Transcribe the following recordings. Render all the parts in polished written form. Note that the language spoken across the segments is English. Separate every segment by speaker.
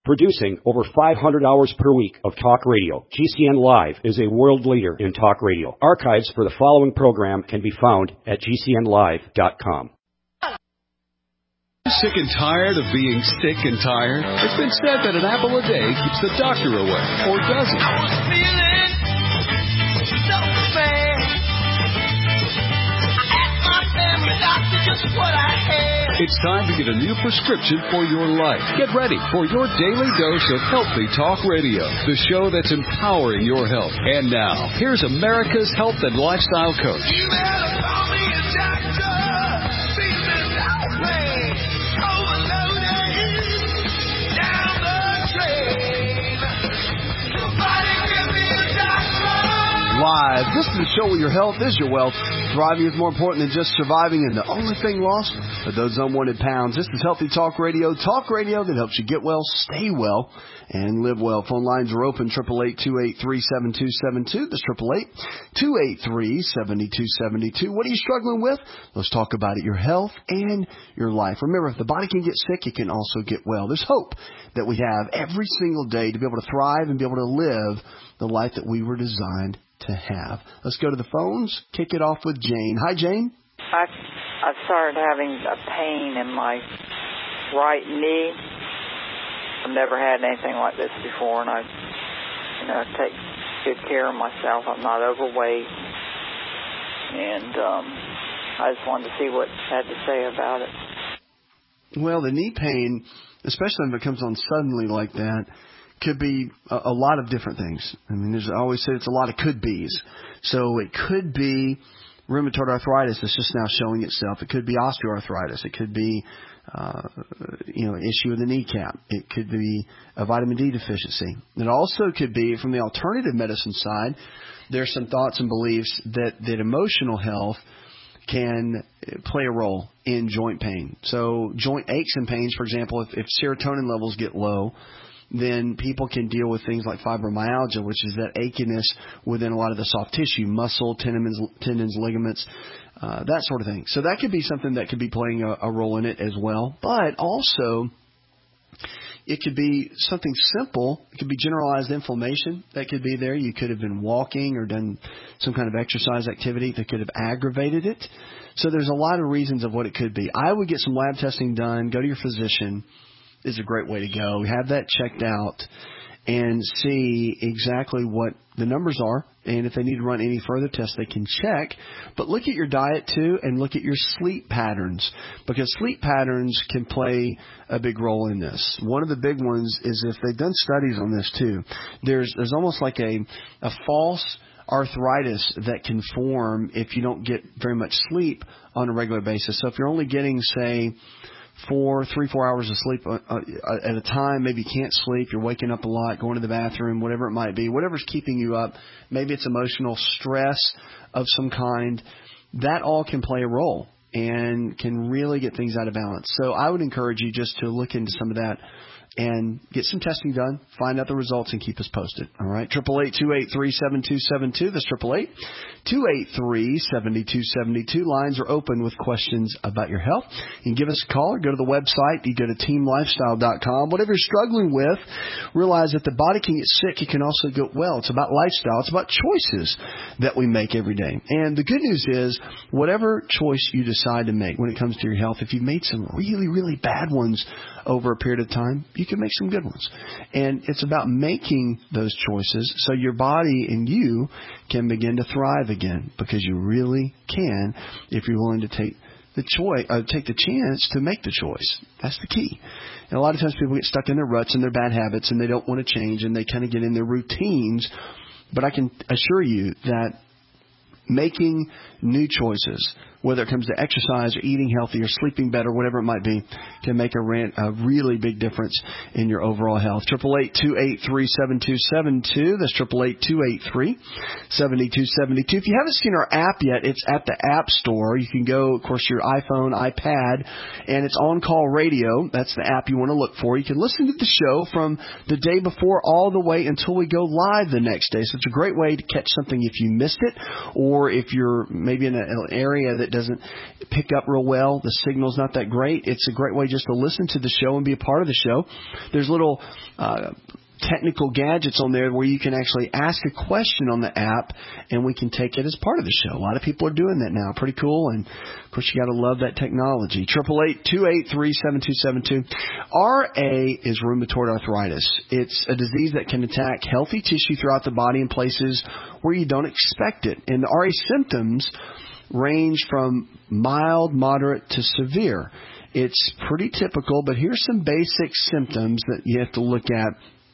Speaker 1: Producing over 500 hours per week of talk radio, GCN Live is a world leader in talk radio. Archives for the following program can be found at gcnlive.com.
Speaker 2: Sick and tired of being sick and tired? It's been said that an apple a day keeps the doctor away, or does it?
Speaker 3: I was feeling so bad. I asked my family doctor just what I had.
Speaker 2: It's time to get a new prescription for your life. Get ready for your daily dose of Healthy Talk Radio, the show that's empowering your health. And now, here's America's health and lifestyle coach.
Speaker 3: You better call me a doctor. Because I'm playing overloaded down the drain. Somebody give me a doctor.
Speaker 4: Live. This is the show where your health is your wealth. Thriving is more important than just surviving, and the only thing lost are those unwanted pounds. This is Healthy Talk Radio that helps you get well, stay well, and live well. Phone lines are open, 888-283-7272. That's 888-283-7272. What are you struggling with? Let's talk about it, your health and your life. Remember, if the body can get sick, it can also get well. There's hope that we have every single day to be able to thrive and be able to live the life that we were designed to have. Let's go to the phones. Kick it off with Jane. Hi, Jane.
Speaker 5: I started having a pain in my right knee. I've never had anything like this before, and I take good care of myself. I'm not overweight, and I just wanted to see what you had to say about it.
Speaker 4: Well, the knee pain, especially when it comes on suddenly like that, could be a lot of different things. I mean, I always say it's a lot of could-be's. So it could be rheumatoid arthritis that's just now showing itself. It could be osteoarthritis. It could be, an issue with the kneecap. It could be a vitamin D deficiency. It also could be, from the alternative medicine side, there's some thoughts and beliefs that emotional health can play a role in joint pain. So joint aches and pains, for example, if serotonin levels get low, then people can deal with things like fibromyalgia, which is that achiness within a lot of the soft tissue, muscle, tendons, ligaments, that sort of thing. So that could be something that could be playing a role in it as well. But also, it could be something simple. It could be generalized inflammation that could be there. You could have been walking or done some kind of exercise activity that could have aggravated it. So there's a lot of reasons of what it could be. I would get some lab testing done, go to your physician. Is a great way to go. Have that checked out and see exactly what the numbers are. And if they need to run any further tests, they can check. But look at your diet, too, and look at your sleep patterns, because sleep patterns can play a big role in this. One of the big ones is, if they've done studies on this, too, there's almost like a false arthritis that can form if you don't get very much sleep on a regular basis. So if you're only getting, say, 4 hours of sleep at a time. Maybe you can't sleep. You're waking up a lot, going to the bathroom, whatever it might be, whatever's keeping you up. Maybe it's emotional stress of some kind. That all can play a role and can really get things out of balance. So I would encourage you just to look into some of that and get some testing done, find out the results, and keep us posted. All right, 888-283-7272. That's 888-283-7272. Lines are open with questions about your health. You can give us a call or go to the website. You go to teamlifestyle.com. Whatever you're struggling with, realize that the body can get sick. It can also get well. It's about lifestyle. It's about choices that we make every day. And the good news is, whatever choice you decide to make when it comes to your health, if you've made some really, really bad ones over a period of time, you can make some good ones. And it's about making those choices so your body and you can begin to thrive again, because you really can if you're willing to take the chance to make the choice. That's the key. And a lot of times people get stuck in their ruts and their bad habits, and they don't want to change, and they kind of get in their routines. But I can assure you that making new choices, whether it comes to exercise or eating healthy or sleeping better, whatever it might be, can make a really big difference in your overall health. 888-283-7272. That's 888-283-7272. If you haven't seen our app yet, it's at the App Store. You can go, of course, your iPhone, iPad, and it's On Call Radio. That's the app you want to look for. You can listen to the show from the day before all the way until we go live the next day. So it's a great way to catch something if you missed it, or if you're maybe in an area that that doesn't pick up real well, the signal's not that great, it's a great way just to listen to the show and be a part of the show. There's little technical gadgets on there where you can actually ask a question on the app, and we can take it as part of the show. A lot of people are doing that now. Pretty cool. And, of course, you got to love that technology. 888-283-7272. RA is rheumatoid arthritis. It's a disease that can attack healthy tissue throughout the body in places where you don't expect it. And the RA symptoms range from mild, moderate to severe. It's pretty typical, but here's some basic symptoms that you have to look at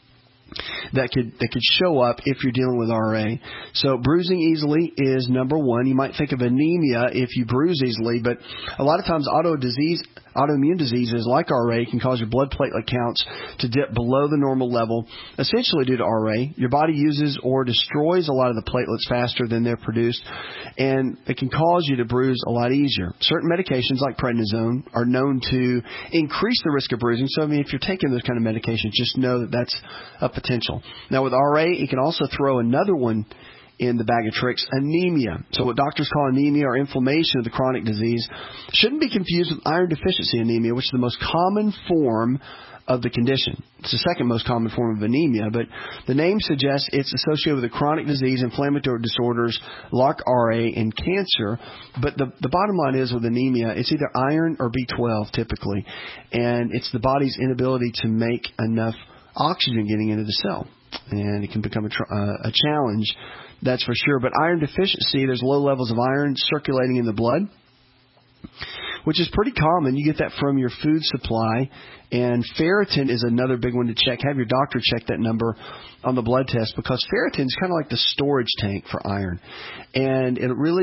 Speaker 4: that could show up if you're dealing with RA. So bruising easily is number one. You might think of anemia if you bruise easily, but a lot of times autoimmune diseases like RA can cause your blood platelet counts to dip below the normal level, essentially due to RA. Your body uses or destroys a lot of the platelets faster than they're produced, and it can cause you to bruise a lot easier. Certain medications like prednisone are known to increase the risk of bruising. So, if you're taking those kind of medications, just know that that's a potential. Now, with RA, it can also throw another one in the bag of tricks, anemia. So what doctors call anemia or inflammation of the chronic disease shouldn't be confused with iron deficiency anemia, which is the most common form of the condition. It's the second most common form of anemia, but the name suggests it's associated with a chronic disease, inflammatory disorders like RA and cancer. But the bottom line is with anemia, it's either iron or B12 typically, and it's the body's inability to make enough oxygen getting into the cell, and it can become a challenge, that's for sure. But iron deficiency, there's low levels of iron circulating in the blood, which is pretty common. You get that from your food supply. And ferritin is another big one to check. Have your doctor check that number on the blood test, because ferritin is kind of like the storage tank for iron. And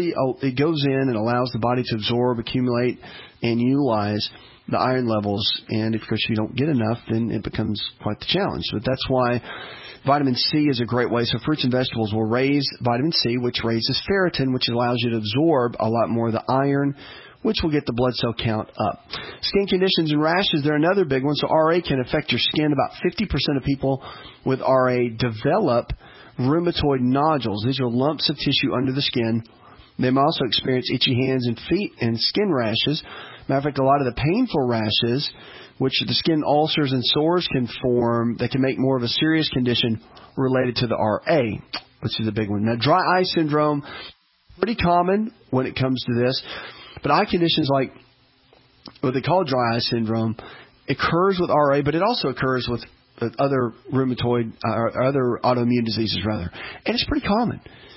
Speaker 4: it goes in and allows the body to absorb, accumulate, and utilize the iron levels. And if, of course, you don't get enough, then it becomes quite the challenge. But that's why vitamin C is a great way. So fruits and vegetables will raise vitamin C, which raises ferritin, which allows you to absorb a lot more of the iron, which will get the blood cell count up. Skin conditions and rashes, they're another big one. So RA can affect your skin. About 50% of people with RA develop rheumatoid nodules. These are lumps of tissue under the skin. They may also experience itchy hands and feet and skin rashes. Matter of fact, a lot of the painful rashes, which the skin ulcers and sores can form, that can make more of a serious condition related to the RA, which is a big one. Now, dry eye syndrome, pretty common when it comes to this. But eye conditions like what they call dry eye syndrome occurs with RA, but it also occurs with other rheumatoid or other autoimmune diseases, rather. And it's pretty common.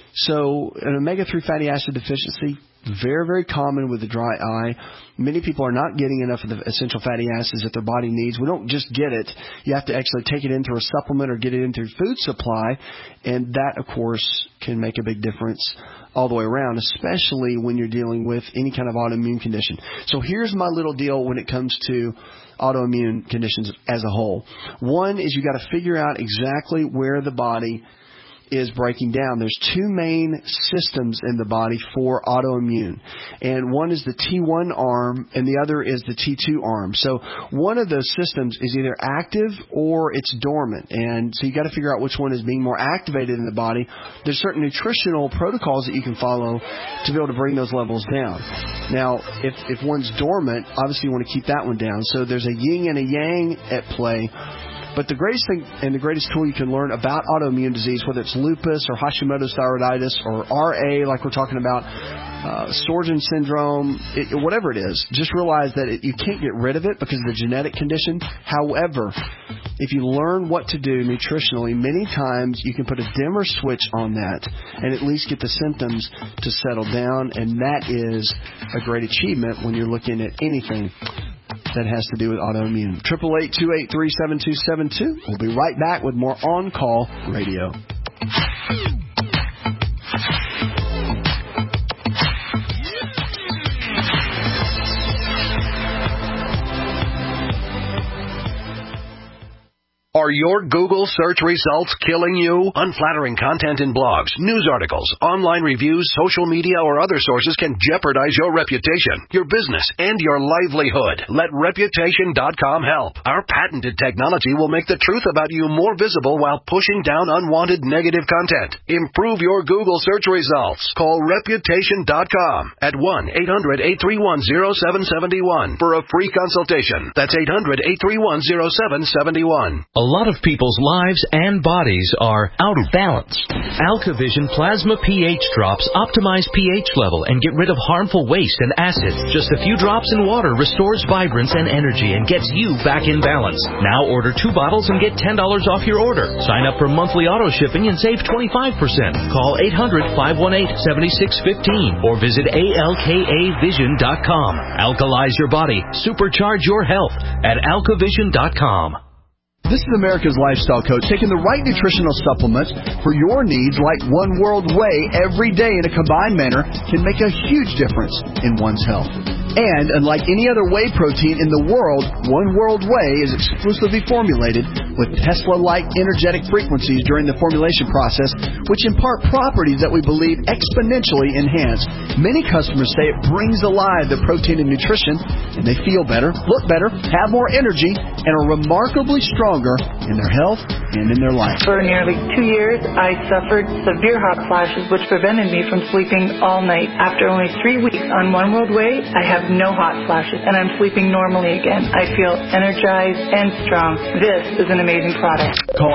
Speaker 4: So an omega-3 fatty acid deficiency, very, very common with the dry eye. Many people are not getting enough of the essential fatty acids that their body needs. We don't just get it. You have to actually take it in through a supplement or get it in through food supply. And that, of course, can make a big difference all the way around, especially when you're dealing with any kind of autoimmune condition. So here's my little deal when it comes to autoimmune conditions as a whole. One is you got to figure out exactly where the body is breaking down. There's two main systems in the body for autoimmune, and one is the T1 arm and the other is the T2 arm. So one of those systems is either active or it's dormant, and so you got to figure out which one is being more activated in the body. There's certain nutritional protocols that you can follow to be able to bring those levels down. Now, if one's dormant, obviously you want to keep that one down. So there's a yin and a yang at play. But the greatest thing and the greatest tool you can learn about autoimmune disease, whether it's lupus or Hashimoto's thyroiditis or RA, like we're talking about, Sjögren's syndrome, whatever it is, just realize that you can't get rid of it because of the genetic condition. However, if you learn what to do nutritionally, many times you can put a dimmer switch on that and at least get the symptoms to settle down, and that is a great achievement when you're looking at anything that has to do with autoimmune. 888-283-7272. We'll be right back with more On Call Radio.
Speaker 6: Are your Google search results killing you? Unflattering content in blogs, news articles, online reviews, social media, or other sources can jeopardize your reputation, your business, and your livelihood. Let Reputation.com help. Our patented technology will make the truth about you more visible while pushing down unwanted negative content. Improve your Google search results. Call Reputation.com at 1-800-831-0771 for a free consultation. That's 800-831-0771.
Speaker 7: A lot of people's lives and bodies are out of balance. AlkaVision Plasma pH Drops optimize pH level and get rid of harmful waste and acids. Just a few drops in water restores vibrance and energy and gets you back in balance. Now order 2 bottles and get $10 off your order. Sign up for monthly auto shipping and save 25%. Call 800-518-7615 or visit ALKAvision.com. Alkalize your body. Supercharge your health at AlkaVision.com.
Speaker 4: This is America's Lifestyle Coach, taking the right nutritional supplements for your needs like One World Whey every day in a combined manner can make a huge difference in one's health. And unlike any other whey protein in the world, One World Whey is exclusively formulated with Tesla-like energetic frequencies during the formulation process, which impart properties that we believe exponentially enhance. Many customers say it brings alive the protein and nutrition, and they feel better, look better, have more energy, and are remarkably stronger in their health and in their life.
Speaker 8: For nearly 2 years, I suffered severe hot flashes, which prevented me from sleeping all night. After only 3 weeks on One World Whey, I have no hot flashes, and I'm sleeping normally again. I feel energized and strong. This is an amazing product.
Speaker 4: Call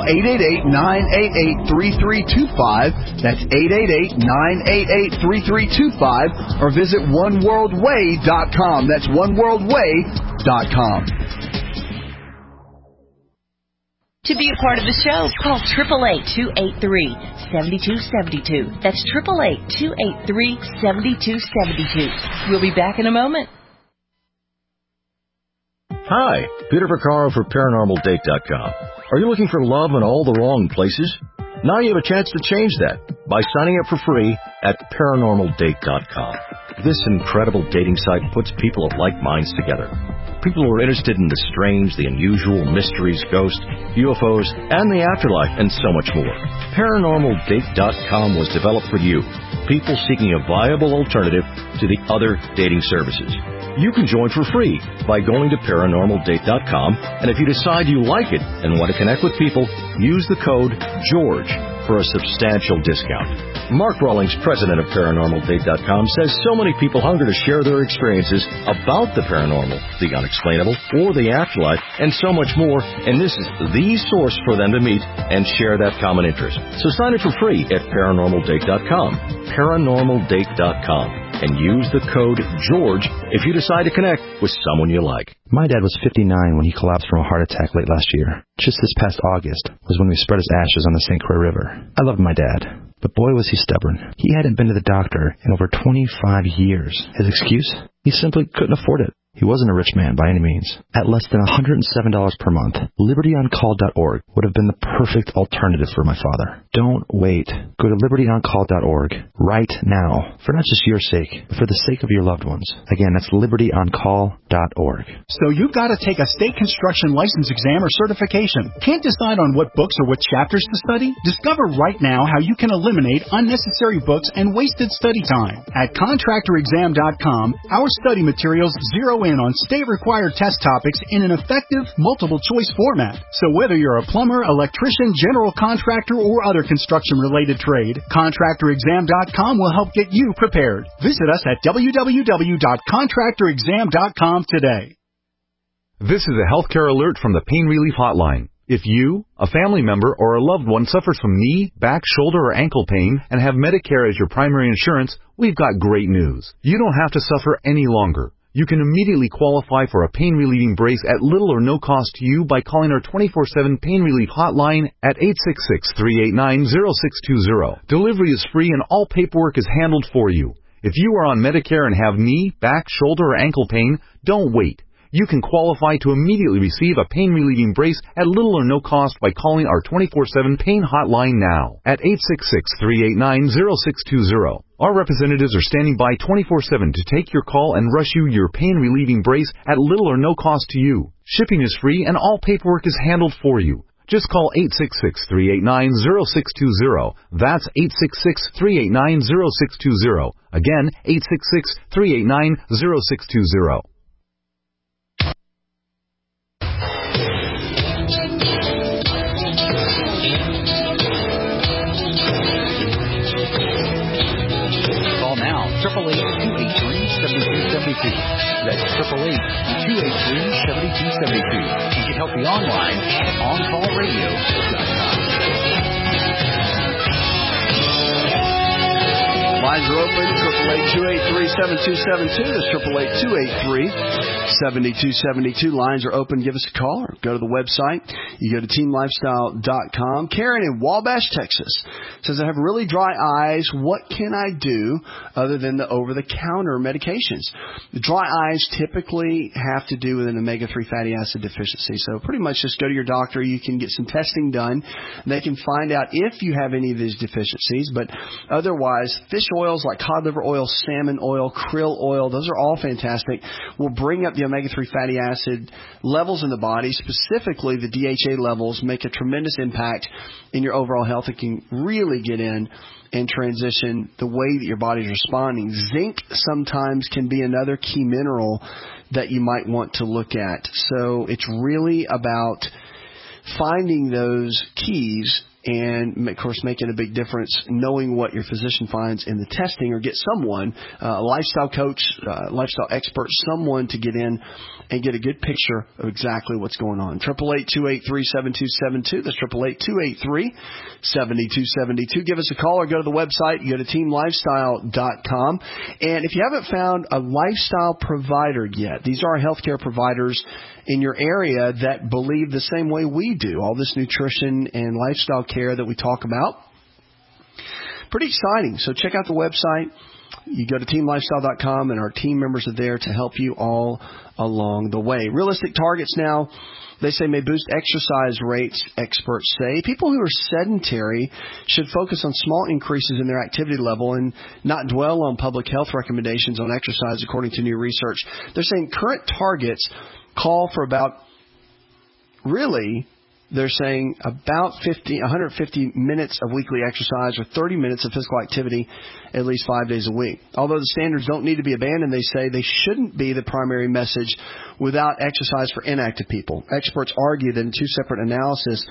Speaker 4: 888-988-3325. That's 888-988-3325. Or visit OneWorldWhey.com. That's OneWorldWhey.com.
Speaker 9: To be a part of the show, call 888-283-7272. That's 888-283-7272. We'll be back in a moment.
Speaker 10: Hi, Peter Vaccaro for ParanormalDate.com. Are you looking for love in all the wrong places? Now you have a chance to change that by signing up for free at ParanormalDate.com. This incredible dating site puts people of like minds together. People who are interested in the strange, the unusual, mysteries, ghosts, UFOs, and the afterlife, and so much more. ParanormalDate.com was developed for you, people seeking a viable alternative to the other dating services. You can join for free by going to ParanormalDate.com, and if you decide you like it and want to connect with people, use the code GEORGE for a substantial discount. Mark Rawlings, president of ParanormalDate.com, says so many people hunger to share their experiences about the paranormal, the unexplainable, or the afterlife, and so much more, and this is the source for them to meet and share that common interest. So sign up for free at ParanormalDate.com, ParanormalDate.com, and use the code GEORGE if you decide to connect with someone you like.
Speaker 11: My dad was 59 when he collapsed from a heart attack late last year. Just this past August was when we spread his ashes on the St. Croix River. I loved my dad, but boy was he stubborn. He hadn't been to the doctor in over 25 years. His excuse? He simply couldn't afford it. He wasn't a rich man by any means. At less than $107 per month, LibertyOnCall.org would have been the perfect alternative for my father. Don't wait. Go to LibertyOnCall.org right now, for not just your sake, but for the sake of your loved ones. Again, that's LibertyOnCall.org.
Speaker 12: So you've got to take a state construction license exam or certification. Can't decide on what books or what chapters to study? Discover right now how you can eliminate unnecessary books and wasted study time. At ContractorExam.com, our study materials zero in on state-required test topics in an effective, multiple-choice format. So whether you're a plumber, electrician, general contractor, or other construction-related trade, ContractorExam.com will help get you prepared. Visit us at www.contractorexam.com today.
Speaker 13: This is a healthcare alert from the Pain Relief Hotline. If you, a family member, or a loved one suffers from knee, back, shoulder, or ankle pain and have Medicare as your primary insurance, we've got great news. You don't have to suffer any longer. You can immediately qualify for a pain-relieving brace at little or no cost to you by calling our 24/7 Pain Relief Hotline at 866-389-0620. Delivery is free and all paperwork is handled for you. If you are on Medicare and have knee, back, shoulder, or ankle pain, don't wait. You can qualify to immediately receive a pain-relieving brace at little or no cost by calling our 24/7 Pain Hotline now at 866-389-0620. Our representatives are standing by 24/7 to take your call and rush you your pain-relieving brace at little or no cost to you. Shipping is free and all paperwork is handled for you. Just call 866-389-0620. That's 866-389-0620. Again, 866-389-0620.
Speaker 12: Call now, 888-283-7272. That's 888-283-7272. And get healthy online at OnCallRadio.com.
Speaker 4: Lines are open, 888-283-7272. That's 888-283-7272. Lines are open. Give us a call or go to the website. You go to teamlifestyle.com. Karen in Wabash, Texas says, I have really dry eyes. What can I do other than the over-the-counter medications? The dry eyes typically have to do with an omega-3 fatty acid deficiency. So pretty much just go to your doctor. You can get some testing done. They can find out if you have any of these deficiencies. But otherwise, fish oils like cod liver oil, salmon oil, krill oil, those are all fantastic. Will bring up the omega-3 fatty acid levels in the body. Specifically, the DHA levels make a tremendous impact in your overall health. It can really get in and transition the way that your body is responding. Zinc sometimes can be another key mineral that you might want to look at. So it's really about finding those keys and, of course, making a big difference, knowing what your physician finds in the testing, or get someone, a lifestyle coach, lifestyle expert, someone to get in and get a good picture of exactly what's going on. 888-283-7272. That's 888-283-7272. Give us a call or go to the website. You go to teamlifestyle.com. And if you haven't found a lifestyle provider yet, these are healthcare providers in your area that believe the same way we do, all this nutrition and lifestyle care that we talk about. Pretty exciting. So check out the website. You go to teamlifestyle.com, and our team members are there to help you all along the way. Realistic targets now, they say, may boost exercise rates, experts say. People who are sedentary should focus on small increases in their activity level and not dwell on public health recommendations on exercise, according to new research. They're saying current targets call for about, really, they're saying about 150 minutes of weekly exercise or 30 minutes of physical activity at least 5 days a week. Although the standards don't need to be abandoned, they say they shouldn't be the primary message without exercise for inactive people. Experts argue that in two separate analyses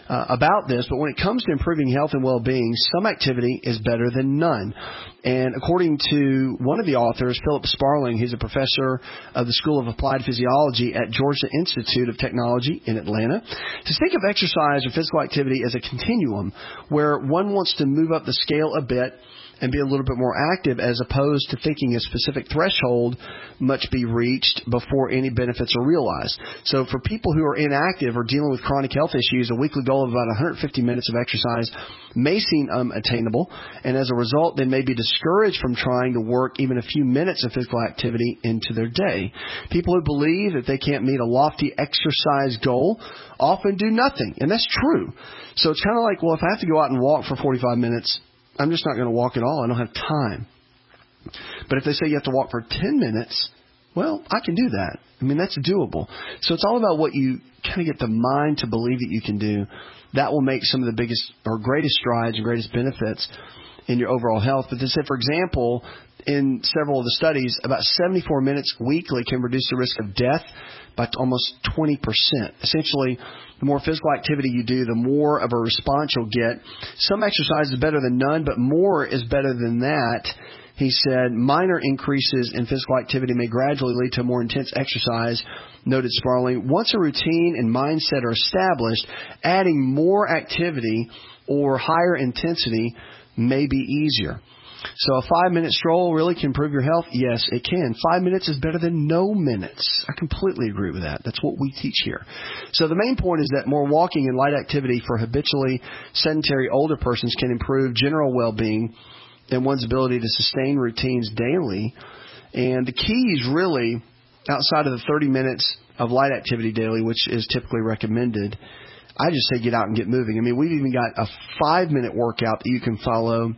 Speaker 4: about this, but when it comes to improving health and well-being, some activity is better than none. And according to one of the authors, Philip Sparling, he's a professor of the School of Applied Physiology at Georgia Institute of Technology in Atlanta, to think of exercise or physical activity as a continuum where one wants to move up the scale a bit and be a little bit more active, as opposed to thinking a specific threshold must be reached before any benefits are realized. So for people who are inactive or dealing with chronic health issues, a weekly goal of about 150 minutes of exercise may seem unattainable, and as a result, they may be discouraged from trying to work even a few minutes of physical activity into their day. People who believe that they can't meet a lofty exercise goal often do nothing, and that's true. So it's kind of like, well, if I have to go out and walk for 45 minutes, I'm just not going to walk at all. I don't have time. But if they say you have to walk for 10 minutes, well, I can do that. I mean, that's doable. So it's all about what you kind of get the mind to believe that you can do. That will make some of the biggest or greatest strides and greatest benefits in your overall health. But they say, for example, in several of the studies, about 74 minutes weekly can reduce the risk of death by almost 20%. Essentially, the more physical activity you do, the more of a response you'll get. Some exercise is better than none, but more is better than that. He said minor increases in physical activity may gradually lead to more intense exercise, noted Sparling. Once a routine and mindset are established, adding more activity or higher intensity may be easier. So a 5-minute stroll really can improve your health? Yes, it can. 5 minutes is better than no minutes. I completely agree with that. That's what we teach here. So the main point is that more walking and light activity for habitually sedentary older persons can improve general well-being and one's ability to sustain routines daily. And the key is really, outside of the 30 minutes of light activity daily, which is typically recommended, I just say get out and get moving. I mean, we've even got a 5-minute workout that you can follow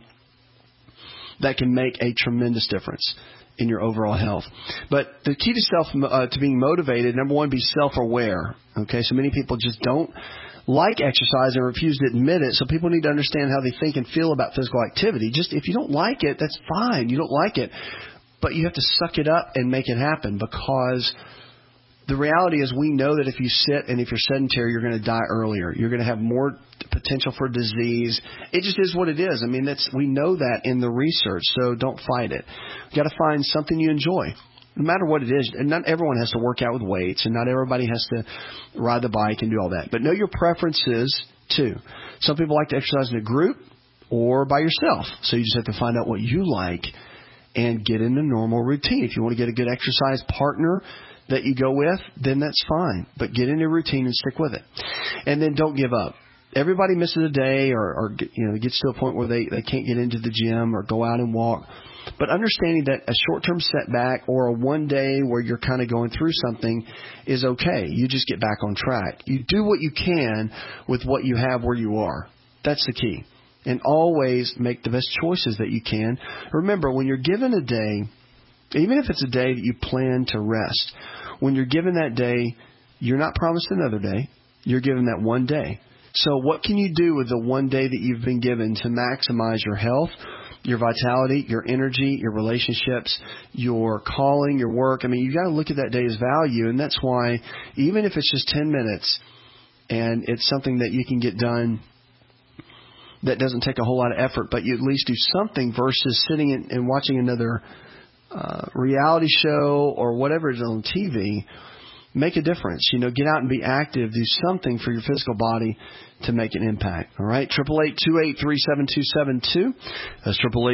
Speaker 4: that can make a tremendous difference in your overall health. But the key to being motivated, number one, be self-aware. Okay, so many people just don't like exercise and refuse to admit it. So people need to understand how they think and feel about physical activity. Just if you don't like it, that's fine. You don't like it. But you have to suck it up and make it happen, because the reality is we know that if you sit and if you're sedentary, you're going to die earlier. You're going to have more potential for disease. It just is what it is. I mean, we know that in the research, so don't fight it. You got to find something you enjoy, no matter what it is. And not everyone has to work out with weights, and not everybody has to ride the bike and do all that. But know your preferences, too. Some people like to exercise in a group or by yourself. So you just have to find out what you like and get in a normal routine. If you want to get a good exercise partner that you go with, then that's fine. But get in a routine and stick with it. And then don't give up. Everybody misses a day or gets to a point where they can't get into the gym or go out and walk. But understanding that a short-term setback or a one day where you're kind of going through something is okay. You just get back on track. You do what you can with what you have where you are. That's the key. And always make the best choices that you can. Remember, when you're given a day, even if it's a day that you plan to rest, when you're given that day, you're not promised another day. You're given that one day. So what can you do with the one day that you've been given to maximize your health, your vitality, your energy, your relationships, your calling, your work? I mean, you got to look at that day as value, and that's why even if it's just 10 minutes and it's something that you can get done that doesn't take a whole lot of effort, but you at least do something versus sitting and watching another reality show or whatever is on TV, make a difference. Get out and be active. Do something for your physical body to make an impact. All right, 888-283-7272. That's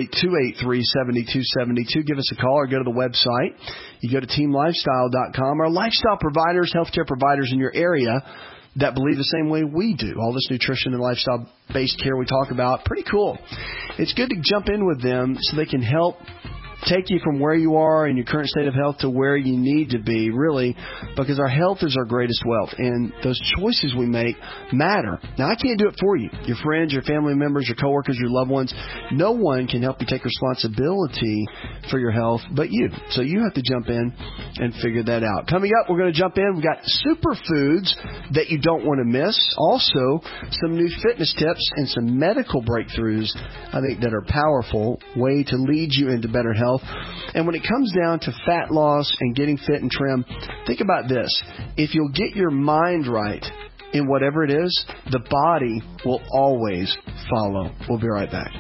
Speaker 4: 888-283-7272. Give us a call or go to the website. You go to teamlifestyle.com. Our lifestyle providers, healthcare providers in your area that believe the same way we do. All this nutrition and lifestyle-based care we talk about, pretty cool. It's good to jump in with them so they can help take you from where you are in your current state of health to where you need to be, really, because our health is our greatest wealth, and those choices we make matter. Now, I can't do it for you. Your friends, your family members, your coworkers, your loved ones, no one can help you take responsibility for your health but you. So you have to jump in and figure that out. Coming up, we're going to jump in. We've got superfoods that you don't want to miss. Also, some new fitness tips and some medical breakthroughs, I think, that are powerful way to lead you into better health. And when it comes down to fat loss and getting fit and trim, think about this. If you'll get your mind right in whatever it is, the body will always follow. We'll be right back.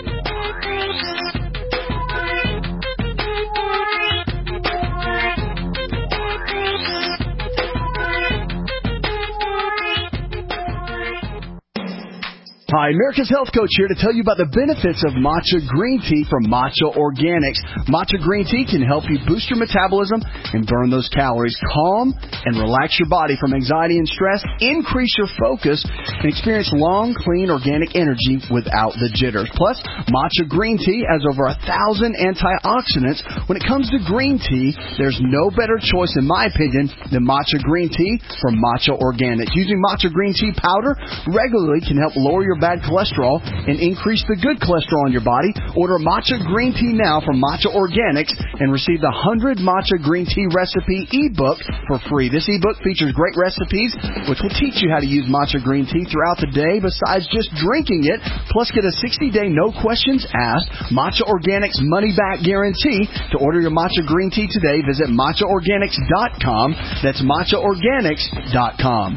Speaker 4: Hi, America's Health Coach here to tell you about the benefits of matcha green tea from Matcha Organics. Matcha green tea can help you boost your metabolism and burn those calories, calm and relax your body from anxiety and stress, increase your focus, and experience long, clean, organic energy without the jitters. Plus, matcha green tea has over 1,000 antioxidants. When it comes to green tea, there's no better choice, in my opinion, than matcha green tea from Matcha Organics. Using matcha green tea powder regularly can help lower your bad cholesterol and increase the good cholesterol in your body. Order matcha green tea now from Matcha Organics and receive the 100 matcha green tea recipe ebook for free. This ebook features great recipes which will teach you how to use matcha green tea throughout the day besides just drinking it. Plus, get a 60-day no questions asked Matcha Organics money back guarantee. To order your matcha green tea today, visit matchaorganics.com. That's matchaorganics.com.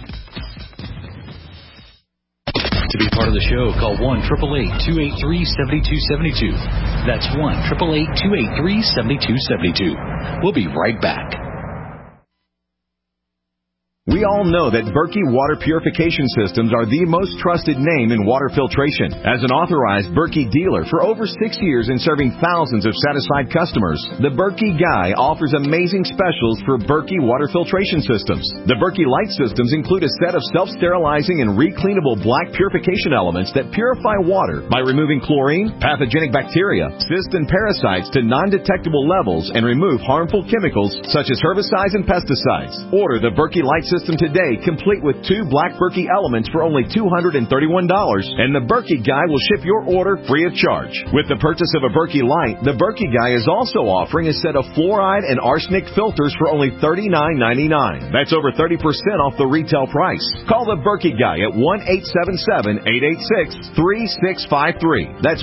Speaker 7: To be part of the show, call 1-888-283-7272. That's 1-888-283-7272. We'll be right back.
Speaker 14: We all know that Berkey Water Purification Systems are the most trusted name in water filtration. As an authorized Berkey dealer for over 6 years and serving thousands of satisfied customers, the Berkey Guy offers amazing specials for Berkey water filtration systems. The Berkey Light systems include a set of self-sterilizing and recleanable black purification elements that purify water by removing chlorine, pathogenic bacteria, cysts, and parasites to non-detectable levels and remove harmful chemicals such as herbicides and pesticides. Order the Berkey Light system system today, complete with 2 Black Berkey elements for only $231, and the Berkey Guy will ship your order free of charge. With the purchase of a Berkey Light, the Berkey Guy is also offering a set of fluoride and arsenic filters for only $39.99. That's over 30% off the retail price. Call the Berkey Guy at 1-877-886-3653. That's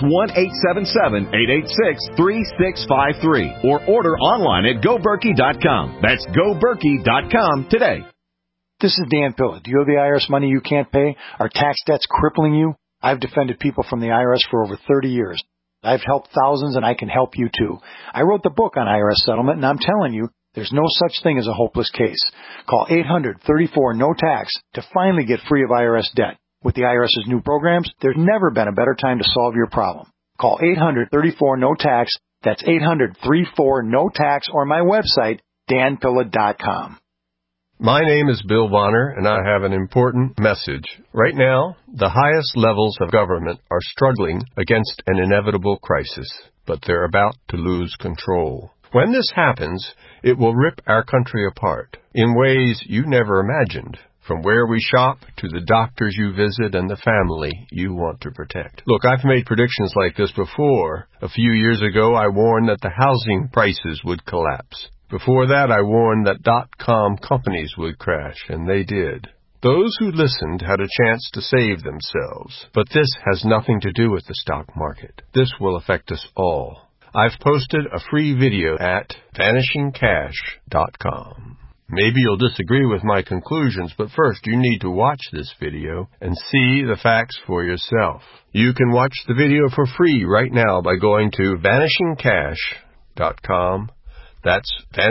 Speaker 14: 1-877-886-3653. Or order online at GoBerkey.com. That's GoBerkey.com today.
Speaker 15: This is Dan Pilla. Do you owe the IRS money you can't pay? Are tax debts crippling you? I've defended people from the IRS for over 30 years. I've helped thousands, and I can help you too. I wrote the book on IRS settlement, and I'm telling you, there's no such thing as a hopeless case. Call 800-34-NO-TAX to finally get free of IRS debt. With the IRS's new programs, there's never been a better time to solve your problem. Call 800-34-NO-TAX. That's 800-34-NO-TAX, or my website, danpilla.com.
Speaker 16: My name is Bill Bonner, and I have an important message. Right now, the highest levels of government are struggling against an inevitable crisis, but they're about to lose control. When this happens, it will rip our country apart in ways you never imagined, from where we shop to the doctors you visit and the family you want to protect. Look, I've made predictions like this before. A few years ago, I warned that the housing prices would collapse. Before that, I warned that .com companies would crash, and they did. Those who listened had a chance to save themselves. But this has nothing to do with the stock market. This will affect us all. I've posted a free video at vanishingcash.com. Maybe you'll disagree with my conclusions, but first you need to watch this video and see the facts for yourself. You can watch the video for free right now by going to vanishingcash.com. That's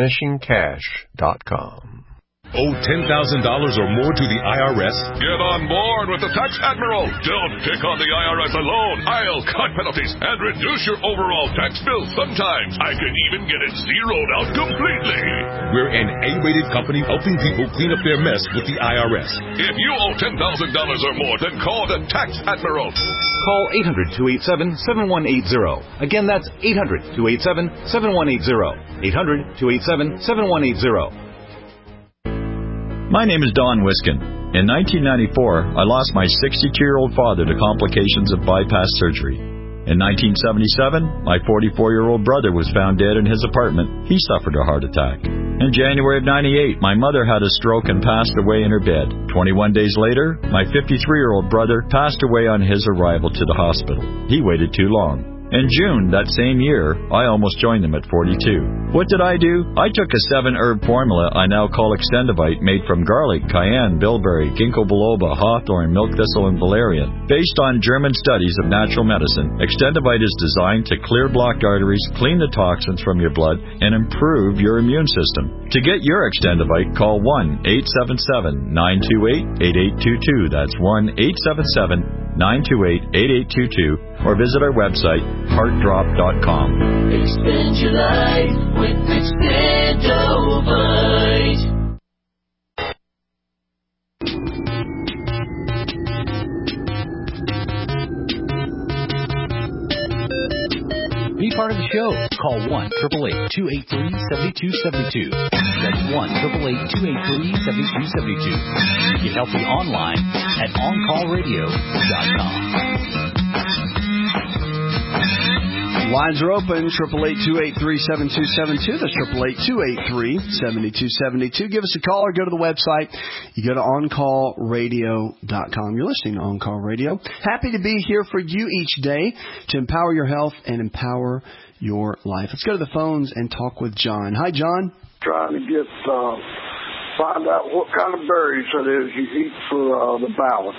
Speaker 16: vanishingcash.com.
Speaker 17: Owe $10,000 or more to the IRS?
Speaker 18: Get on board with the Tax Admiral. Don't pick on the IRS alone. I'll cut penalties and reduce your overall tax bill. Sometimes I can even get it zeroed out completely.
Speaker 17: We're an A-rated company helping people clean up their mess with the IRS.
Speaker 18: If you owe $10,000 or more, then call the Tax Admiral.
Speaker 13: Call 800-287-7180. Again, that's 800-287-7180. 800-287-7180.
Speaker 19: My name is Don Wiskin. In 1994, I lost my 62-year-old father to complications of bypass surgery. In 1977, my 44-year-old brother was found dead in his apartment. He suffered a heart attack. In January of 98, my mother had a stroke and passed away in her bed. 21 days later, my 53-year-old brother passed away on his arrival to the hospital. He waited too long. In June that same year, I almost joined them at 42. What did I do? I took a 7-herb formula I now call Extendivite, made from garlic, cayenne, bilberry, ginkgo biloba, hawthorn, milk thistle, and valerian. Based on German studies of natural medicine, Extendivite is designed to clear blocked arteries, clean the toxins from your blood, and improve your immune system. To get your Extendivite, call 1-877-928-8822. That's 1-877-928-8822. Or visit our website, heartdrop.com.
Speaker 3: Expand your life with Expandovite.
Speaker 20: Be part of the show. Call 1-888-283-7272. That's 1-888-283-7272. Get healthy online at OnCallRadio.com.
Speaker 4: Lines are open, 888-283-7272. That's 888-283-7272. Give us a call or go to the website. You go to OnCallRadio.com. You're listening to On Call Radio. Happy to be here for you each day to empower your health and empower your life. Let's go to the phones and talk with John. Hi, John.
Speaker 21: Trying to get find out what kind of berries it is you eat for the balance.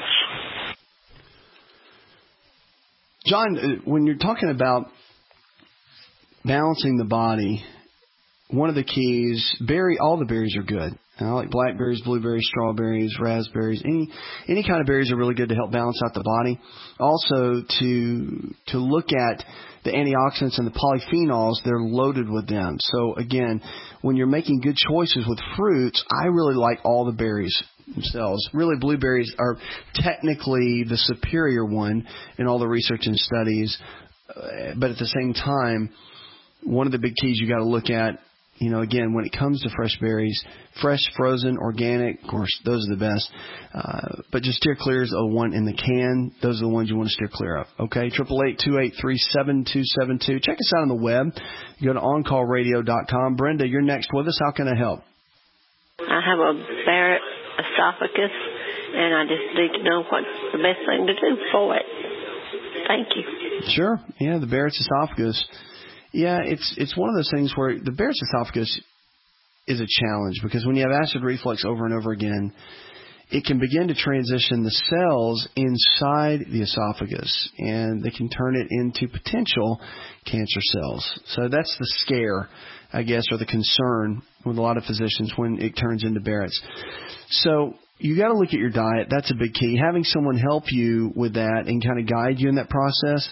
Speaker 4: John, when you're talking about balancing the body, one of the keys, all the berries are good. And I like blackberries, blueberries, strawberries, raspberries. Any kind of berries are really good to help balance out the body. Also, to look at the antioxidants and the polyphenols, they're loaded with them. So again, when you're making good choices with fruits, I really like all the berries themselves. Really, blueberries are technically the superior one in all the research and studies. But at the same time, one of the big keys you got to look at Again, when it comes to fresh berries, fresh, frozen, organic, of course, those are the best. But just steer clear of the one in the can. Those are the ones you want to steer clear of. Okay, 888-283-7272. Check us out on the web. You go to OnCallRadio.com. Brenda, you're next with us. How can I help?
Speaker 1: I have a Barrett esophagus, and I just need to know what's the best thing to do for it. Thank you.
Speaker 4: Sure. Yeah, the Barrett's esophagus. Yeah, it's one of those things where the Barrett's esophagus is a challenge because when you have acid reflux over and over again, it can begin to transition the cells inside the esophagus, and they can turn it into potential cancer cells. So that's the scare, I guess, or the concern with a lot of physicians when it turns into Barrett's. So you got to look at your diet. That's a big key. Having someone help you with that and kind of guide you in that process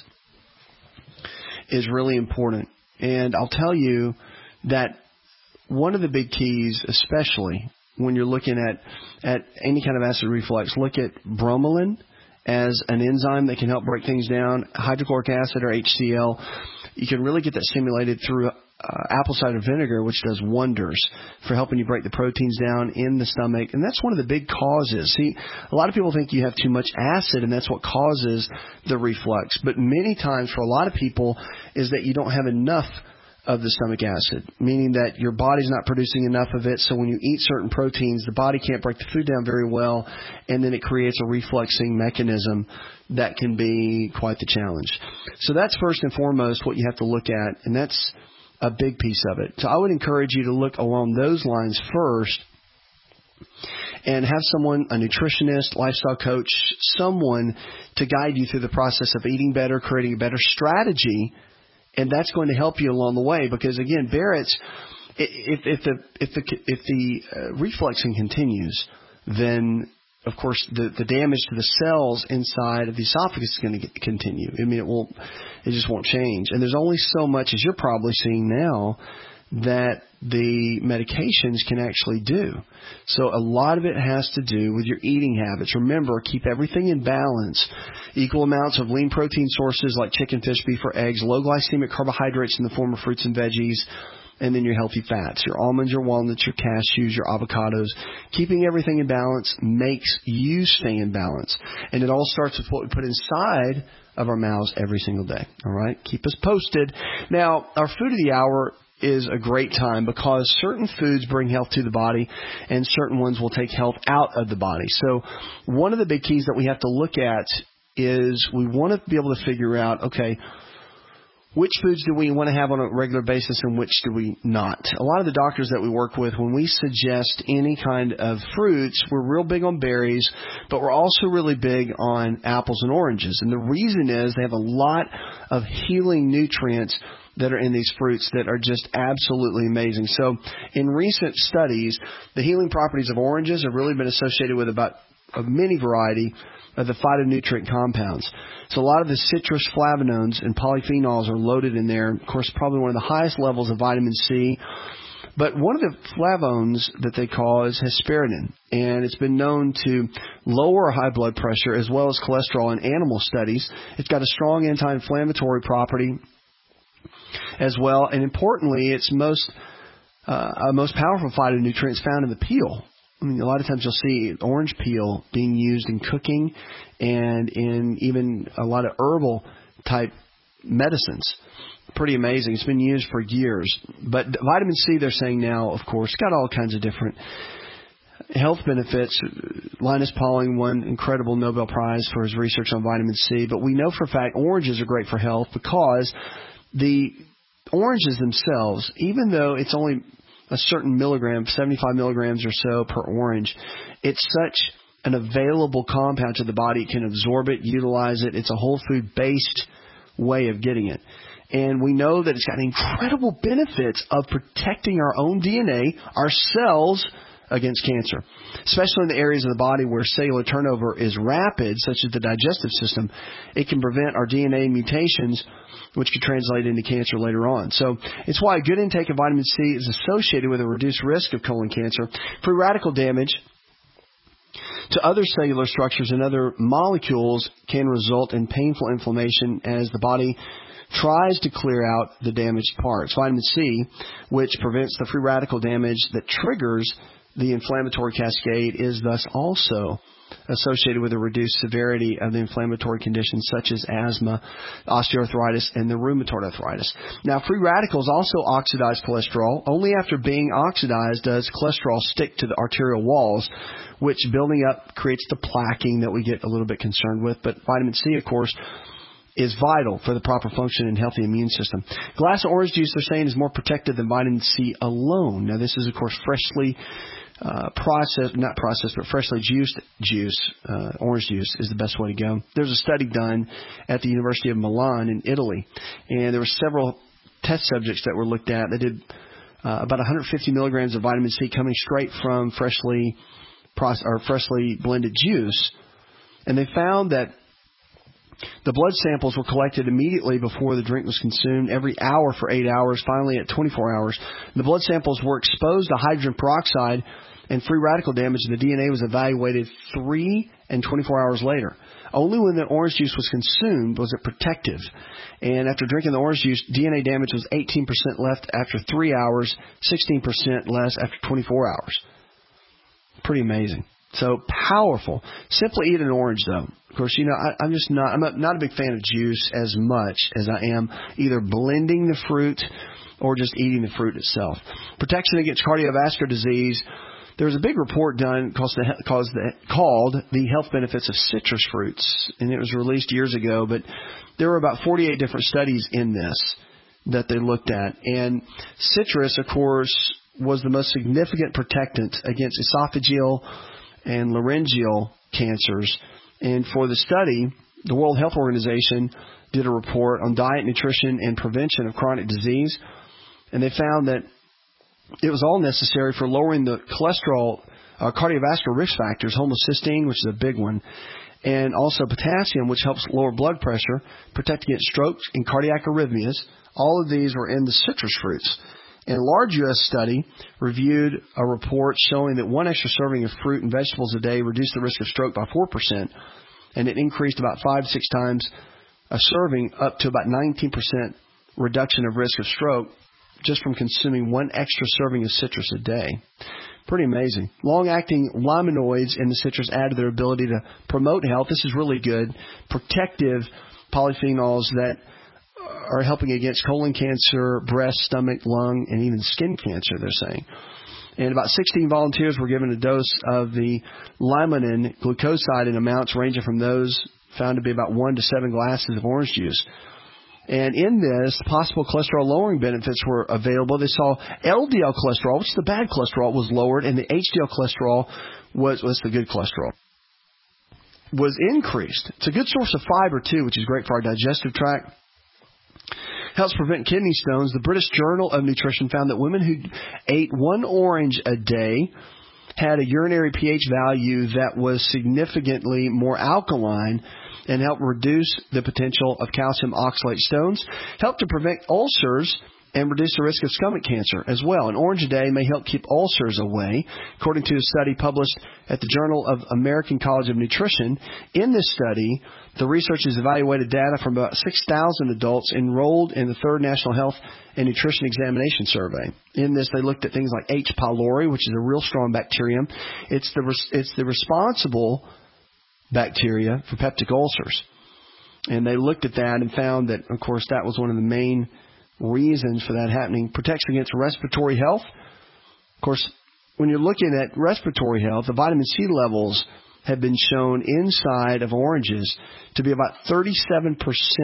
Speaker 4: is really important. And I'll tell you that one of the big keys, especially when you're looking at any kind of acid reflux, look at bromelain as an enzyme that can help break things down, hydrochloric acid or HCl. You can really get that stimulated through apple cider vinegar, which does wonders for helping you break the proteins down in the stomach. And that's one of the big causes. See, a lot of people think you have too much acid, and that's what causes the reflux. But many times for a lot of people is that you don't have enough of the stomach acid, meaning that your body's not producing enough of it. So when you eat certain proteins, the body can't break the food down very well, and then it creates a refluxing mechanism that can be quite the challenge. So that's first and foremost what you have to look at, and that's a big piece of it. So I would encourage you to look along those lines first and have someone, a nutritionist, lifestyle coach, someone to guide you through the process of eating better, creating a better strategy, and that's going to help you along the way. Because again, Barrett's, if the refluxing continues, then of course the damage to the cells inside of the esophagus is going to continue. I mean, it just won't change. And there's only so much, as you're probably seeing now, that the medications can actually do. So a lot of it has to do with your eating habits. Remember, keep everything in balance. Equal amounts of lean protein sources like chicken, fish, beef, or eggs, low glycemic carbohydrates in the form of fruits and veggies, and then your healthy fats, your almonds, your walnuts, your cashews, your avocados. Keeping everything in balance makes you stay in balance. And it all starts with what we put inside of our mouths every single day. All right? Keep us posted. Now, our food of the hour is a great time because certain foods bring health to the body and certain ones will take health out of the body. So one of the big keys that we have to look at is we want to be able to figure out, okay, which foods do we want to have on a regular basis and which do we not? A lot of the doctors that we work with, when we suggest any kind of fruits, we're real big on berries, but we're also really big on apples and oranges. And the reason is they have a lot of healing nutrients that are in these fruits that are just absolutely amazing. So in recent studies, the healing properties of oranges have really been associated with about a many variety of the phytonutrient compounds. So a lot of the citrus flavonoids and polyphenols are loaded in there. Of course, probably one of the highest levels of vitamin C. But one of the flavones that they call is hesperidin, and it's been known to lower high blood pressure as well as cholesterol in animal studies. It's got a strong anti-inflammatory property as well, and importantly, it's most powerful phytonutrient is found in the peel. I mean, a lot of times you'll see orange peel being used in cooking and in even a lot of herbal type medicines. Pretty amazing. It's been used for years. But vitamin C, they're saying now, of course, got all kinds of different health benefits. Linus Pauling won incredible Nobel Prize for his research on vitamin C. But we know for a fact oranges are great for health because the oranges themselves, even though it's only a certain milligram, 75 milligrams or so per orange, it's such an available compound to the body. It can absorb it, utilize it. It's a whole food-based way of getting it. And we know that it's got incredible benefits of protecting our own DNA, our cells, against cancer, especially in the areas of the body where cellular turnover is rapid, such as the digestive system. It can prevent our DNA mutations, which could translate into cancer later on. So it's why a good intake of vitamin C is associated with a reduced risk of colon cancer. Free radical damage to other cellular structures and other molecules can result in painful inflammation as the body tries to clear out the damaged parts. Vitamin C, which prevents the free radical damage that triggers the inflammatory cascade, is thus also associated with a reduced severity of the inflammatory conditions such as asthma, osteoarthritis, and the rheumatoid arthritis. Now, free radicals also oxidize cholesterol. Only after being oxidized does cholesterol stick to the arterial walls, which building up creates the plaquing that we get a little bit concerned with. But vitamin C, of course, is vital for the proper function and healthy immune system. A glass of orange juice, they're saying, is more protective than vitamin C alone. Now, this is, of course, freshly freshly juiced juice. Orange juice is the best way to go. There's a study done at the University of Milan in Italy, and there were several test subjects that were looked at. They did about 150 milligrams of vitamin C coming straight from freshly blended juice, and they found that the blood samples were collected immediately before the drink was consumed, every hour for 8 hours, finally at 24 hours. The blood samples were exposed to hydrogen peroxide and free radical damage, and the DNA was evaluated 3 and 24 hours later. Only when the orange juice was consumed was it protective. And after drinking the orange juice, DNA damage was 18% left after 3 hours, 16% less after 24 hours. Pretty amazing. So powerful. Simply eat an orange, though. Of course, I'm not a big fan of juice as much as I am either blending the fruit or just eating the fruit itself. Protection against cardiovascular disease. There was a big report done called The Health Benefits of Citrus Fruits, and it was released years ago, but there were about 48 different studies in this that they looked at. And citrus, of course, was the most significant protectant against esophageal and laryngeal cancers. And for the study, the World Health Organization did a report on diet, nutrition, and prevention of chronic disease. And they found that it was all necessary for lowering the cholesterol, cardiovascular risk factors, homocysteine, which is a big one, and also potassium, which helps lower blood pressure, protect against strokes and cardiac arrhythmias. All of these were in the citrus fruits. And a large U.S. study reviewed a report showing that one extra serving of fruit and vegetables a day reduced the risk of stroke by 4%, and it increased about 5 to 6 times a serving, up to about 19% reduction of risk of stroke just from consuming one extra serving of citrus a day. Pretty amazing. Long-acting limonoids in the citrus add to their ability to promote health. This is really good. Protective polyphenols that are helping against colon cancer, breast, stomach, lung, and even skin cancer, they're saying. And about 16 volunteers were given a dose of the limonene glucoside in amounts ranging from those found to be about 1 to 7 glasses of orange juice. And in this, possible cholesterol-lowering benefits were available. They saw LDL cholesterol, which is the bad cholesterol, was lowered, and the HDL cholesterol was the good cholesterol, was increased. It's a good source of fiber, too, which is great for our digestive tract. Helps prevent kidney stones. The British Journal of Nutrition found that women who ate one orange a day had a urinary pH value that was significantly more alkaline and helped reduce the potential of calcium oxalate stones, helped to prevent ulcers, and reduce the risk of stomach cancer as well. An orange a day may help keep ulcers away, according to a study published at the Journal of American College of Nutrition. In this study, the researchers evaluated data from about 6,000 adults enrolled in the Third National Health and Nutrition Examination Survey. In this, they looked at things like H. pylori, which is a real strong bacterium. It's the responsible bacteria for peptic ulcers. And they looked at that and found that, of course, that was one of the main reasons for that happening. Protects against respiratory health. Of course, when you're looking at respiratory health, the vitamin C levels have been shown inside of oranges to be about 37%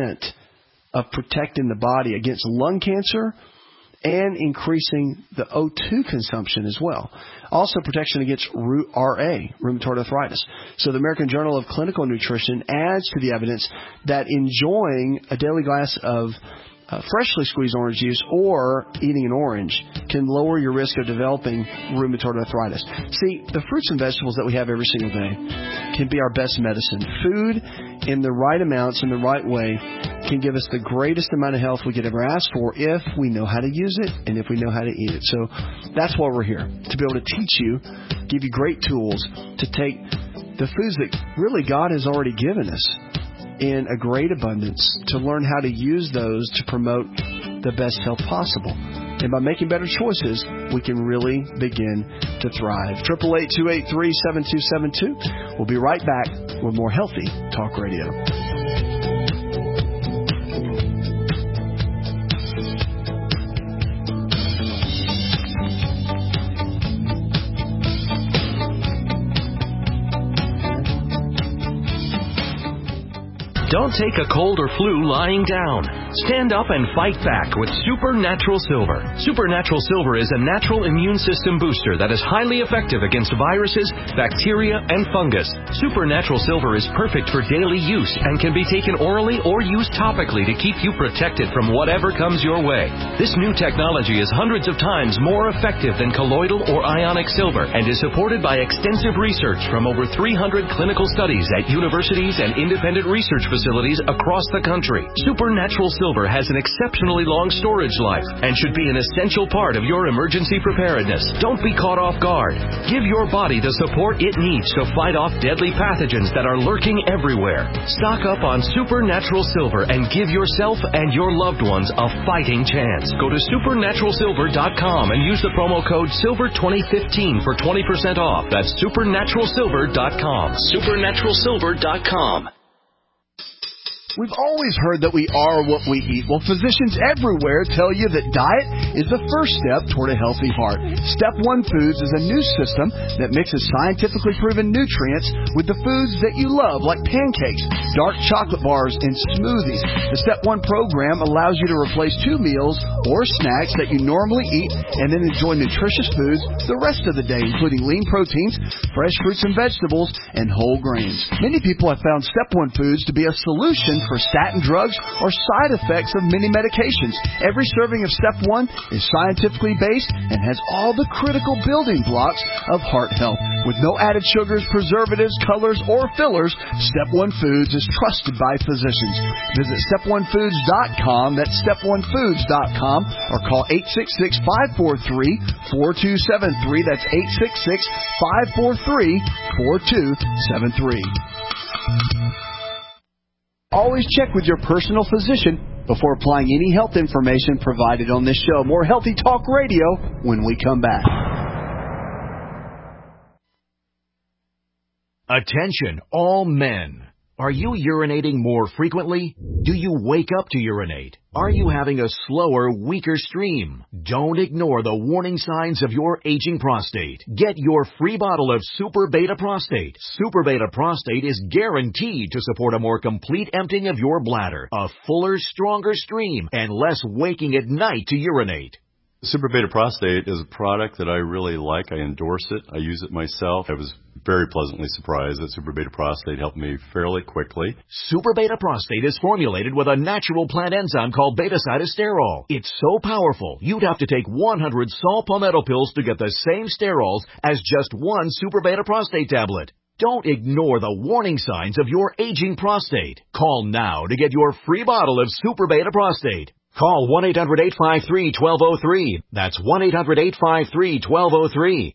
Speaker 4: of protecting the body against lung cancer and increasing the O2 consumption as well. Also protection against RA, rheumatoid arthritis. So the American Journal of Clinical Nutrition adds to the evidence that enjoying a daily glass of freshly squeezed orange juice or eating an orange can lower your risk of developing rheumatoid arthritis. See, the fruits and vegetables that we have every single day can be our best medicine. Food in the right amounts, in the right way, can give us the greatest amount of health we could ever ask for if we know how to use it and if we know how to eat it. So that's why we're here, to be able to teach you, give you great tools to take the foods that really God has already given us in a great abundance, to learn how to use those to promote the best health possible. And by making better choices, we can really begin to thrive. 888-283-7272. We'll be right back with more Healthy Talk Radio.
Speaker 7: Don't take a cold or flu lying down. Stand up and fight back with Supernatural Silver. Supernatural Silver is a natural immune system booster that is highly effective against viruses, bacteria, and fungus. Supernatural Silver is perfect for daily use and can be taken orally or used topically to keep you protected from whatever comes your way. This new technology is hundreds of times more effective than colloidal or ionic silver and is supported by extensive research from over 300 clinical studies at universities and independent research facilities across the country. Supernatural Silver has an exceptionally long storage life and should be an essential part of your emergency preparedness. Don't be caught off guard. Give your body the support it needs to fight off deadly pathogens that are lurking everywhere. Stock up on Supernatural Silver and give yourself and your loved ones a fighting chance. Go to supernaturalsilver.com and use the promo code SILVER2015 for 20% off. That's supernaturalsilver.com. Supernaturalsilver.com.
Speaker 4: We've always heard that we are what we eat. Well, physicians everywhere tell you that diet is the first step toward a healthy heart. Step 1 Foods is a new system that mixes scientifically proven nutrients with the foods that you love, like pancakes, dark chocolate bars, and smoothies. The Step 1 program allows you to replace 2 meals or snacks that you normally eat and then enjoy nutritious foods the rest of the day, including lean proteins, fresh fruits and vegetables, and whole grains. Many people have found Step 1 Foods to be a solution for statin drugs or side effects of many medications. Every serving of Step 1 is scientifically based and has all the critical building blocks of heart health. With no added sugars, preservatives, colors, or fillers, Step 1 Foods is trusted by physicians. Visit step1foods.com, that's step1foods.com, or call 866-543-4273, that's 866-543-4273. Always check with your personal physician before applying any health information provided on this show. More Healthy Talk Radio when we come back.
Speaker 2: Attention, all men. Are you urinating more frequently? Do you wake up to urinate? Are you having a slower, weaker stream? Don't ignore the warning signs of your aging prostate. Get your free bottle of Super Beta Prostate. Super Beta Prostate is guaranteed to support a more complete emptying of your bladder, a fuller, stronger stream, and less waking at night to urinate.
Speaker 22: Super Beta Prostate is a product that I really like. I endorse it. I use it myself. I was very pleasantly surprised that Super Beta Prostate helped me fairly quickly.
Speaker 2: Super Beta Prostate is formulated with a natural plant enzyme called beta-cytosterol. It's so powerful, you'd have to take 100 saw palmetto pills to get the same sterols as just one Super Beta Prostate tablet. Don't ignore the warning signs of your aging prostate. Call now to get your free bottle of Super Beta Prostate. Call 1-800-853-1203. That's 1-800-853-1203.